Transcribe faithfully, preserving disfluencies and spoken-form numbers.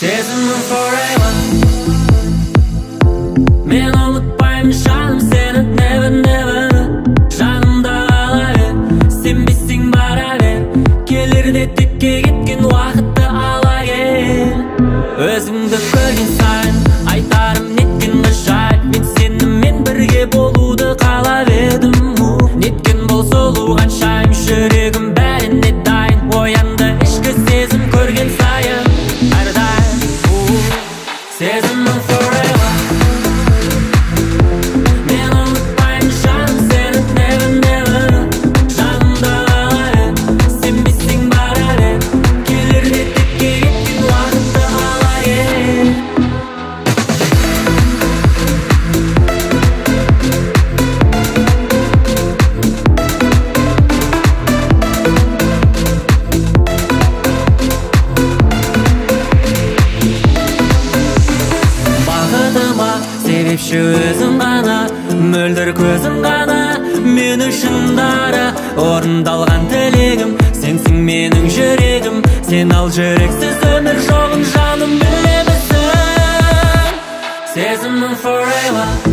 Сезімім forever. Мен ұмытпаймын жаным сені never never. Жанымда қала бер, сенбесең бара бер. Келерде текке кеткен уақытты ала кел. Өзіңді көрген сайын айтарым неткен ғажайып. Мен сенімен бірге болуды қалап едім. Неткен бол сұлу қаншайым, жүрегім бәріне дайын. Оянды ішкі сезім көрген сайын әрдайым. Сезімім forever. Мен ұмытпаймын жаным сені never never. Жанымда қала бер, сенбесең бара бер. Келерде текке кеткен уақытты ала кел. Бақытыма себепші өзің ғана, мөлдір көзің ғана мен үшін дара. Орындалған тілегім сенсің менің жүрегім. Сен ал жүрексіз өмір жоғын жаным білемісің. Сезімім forever.